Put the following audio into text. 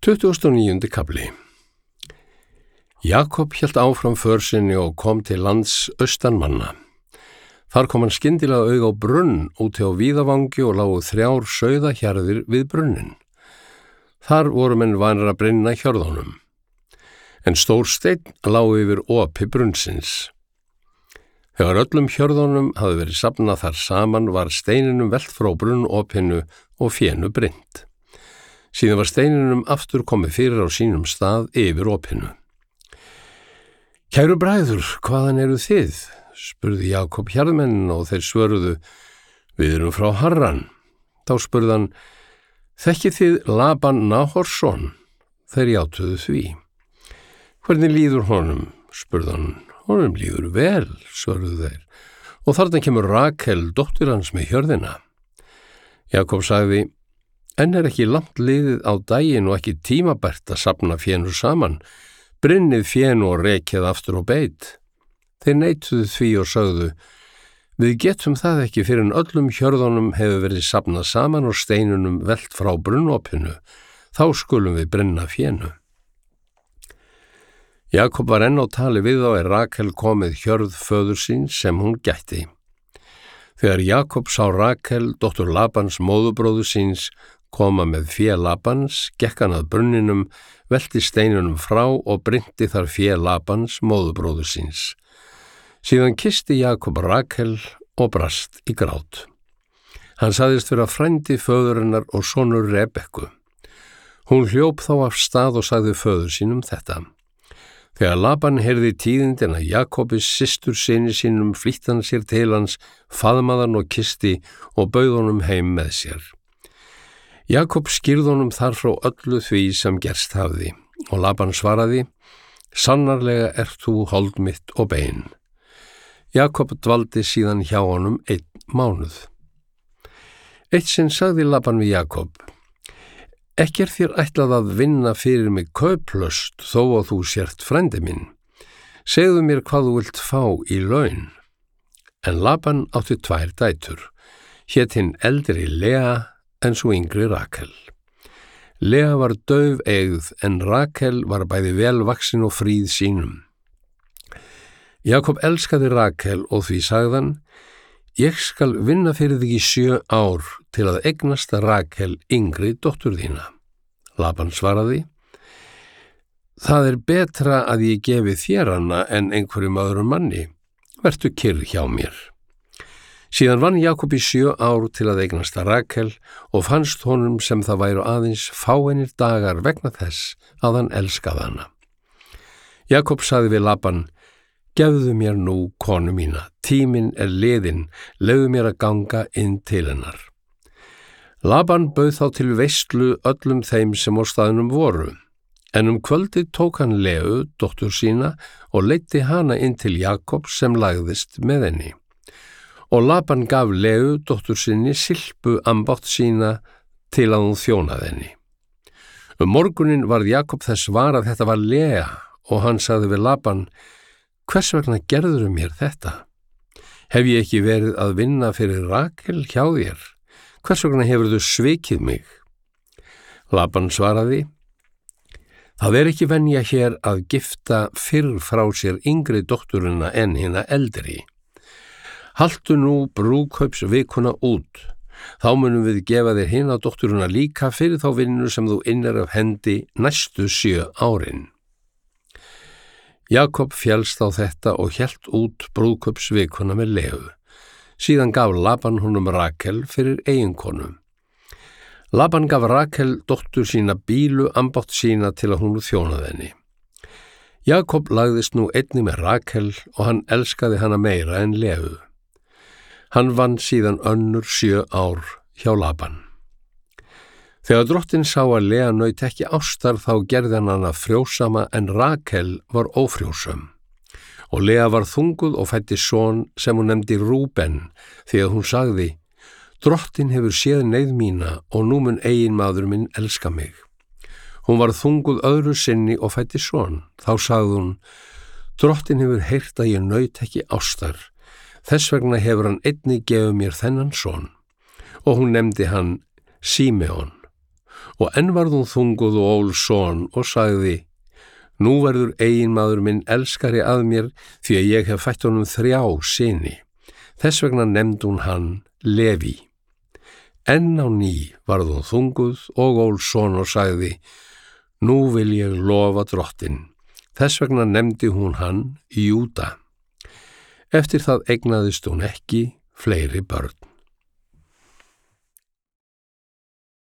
29. kafli. Jakob hélt áfram för sinni og kom til lands austanmanna. Þar kom hann skyndilega auga á brunn úti á víðavangi og lágu 3 sauðahjarðir við brunnin. Þar voru menn vanir að brenna hjörðunum. En stór steinn lá yfir opi brunnsins. Þegar öllum hjörðunum hafði verið safnað þar saman var steininum velt frá brunnopinu og fénu brennt. Síðan var steininum aftur komið fyrir á sínum stað yfir opinu. Kæru bræður, hvaðan eru þið? Spurði Jakob hjarðmenn og þeir svöruðu, við erum frá Harran. Þá spurði hann, þekkið þið Laban Nahorsson? Þeir játuðu því. Hvernig líður honum? Spurði hann. Honum líður vel, svöruðu þeir. Og þarna kemur Rakel, dóttir hans með hjörðina. Jakob sagði, enn ekki langt liðið á daginn og ekki tímabært að safna fénu saman. Brinnið fénu og rekið aftur og beit. Þeir neituðu því og sögðu, við getum það ekki fyrir en öllum hjörðunum hefur verið safnað saman og steinunum velt frá brunnopinu. Þá skulum við brenna fénu. Jakob var enn á tali við þá Rakel komið hjörð föður síns sem hún gætti. Þegar Jakob sá Rakel, dóttur Labans móðurbróður síns, koma með fé Labans, gekk hann að brunninum, velti steinunum frá og brynti þar fé Labans móðurbróður síns. Síðan kyssti Jakob Rakel og brast í grát. Hann sagðist vera frændi föðurinnar og sonur Rebekku. Hún hljóp þá af stað og sagði föður sínum þetta. Þegar Laban heyrði tíðindin að Jakobis systur syni sínum flýtti hann sér til hans, faðmaði hann og kyssti og bauð honum heim með sér. Jakob skýrði honum þar frá öllu því sem gerst hafði og Laban svaraði, sannarlega ert þú hold mitt og bein. Jakob dvaldi síðan hjá honum 1 mánuð. Eitt sinn sagði Laban við Jakob, ekki þér ætlað að vinna fyrir mig kauplaust þó að þú sért frændi minn. Segðu mér hvað þú vilt fá í laun. En Laban átti 2 dætur, hét hinn eldri Lea en svo yngri Rakel. Lea var daufeygð en Rakel var bæði velvaxin og fríð sínum. Jakob elskaði Rakel og því sagðan, ég skal vinna fyrir þig í 7 ár til að eignast Rakel yngri dóttur þína. Laban svaraði, það betra að ég gefi þér hana en einhverjum öðrum manni. Vertu kyrr hjá mér. Síðan vann Jakob í 7 ár til að eignast Rakel og fannst honum sem það væru aðeins fáeinir dagar vegna þess að hann elskaði hana. Jakob sagði við Laban, gefðu mér nú konu mína, tíminn liðinn, leyfðu mér að ganga inn til hennar. Laban bauð þá til veislu öllum þeim sem á staðnum voru, en kvöldið tók hann Leu, dóttur sína, og leiddi hana inn til Jakob sem lagðist með henni. Og Laban gaf Leu, dóttur sinni, silpu ambátt sína til að hún þjónaði henni. Morguninn varð Jakob þess var að þetta var Lea og hann sagði við Laban, hvers vegna gerðurðu mér þetta? Hef ég ekki verið að vinna fyrir Rakel hjá þér? Hvers vegna hefurðu svikið mig? Laban svaraði, það ekki venja hér að gifta fyrr frá sér yngri dótturina en hina eldri. Haltu nú brúðkaupsvikuna út, þá munum við gefa þér hina dótturina líka fyrir þá vinnu sem þú innir af hendi næstu 7 árin. Jakob féllst á þetta og hélt út brúðkaupsvikuna með Leu. Síðan gaf Laban honum Rakel fyrir eiginkonu. Laban gaf Rakel dóttur sína Bílu ambátt sína til að hún þjónaði henni. Jakob lagðist nú einnig með Rakel og hann elskaði hana meira en Leu. Hann vann síðan önnur 7 ár hjá Laban. Þegar drottinn sá að Lea naut ekki ástar þá gerði hann hana frjósama en Rakel var ófrjósöm. Og Lea var þunguð og fæddi son sem hún nefndi Rúben því að hún sagði, drottinn hefur séð neyð mína og nú mun eiginmaður minn elska mig. Hún var þunguð öðru sinni og fæddi son. Þá sagði hún, drottinn hefur heyrt að ég naut ekki ástar. Þess vegna hefur hann einnig gefið mér þennan son. Og hún nefndi hann Símeon. og enn varð hún þunguð og ól son og sagði: Nú verður eiginmaður minn elskari að mér því að ég hef fætt honum 3 syni. Þess vegna nefndi hún hann Leví. Enn á ný varð hún þunguð og ól son og sagði: Nú vil ég lofa Drottinn. Þess vegna nefndi hún hann Júda. Eftir það eignaðist hún ekki fleiri börn.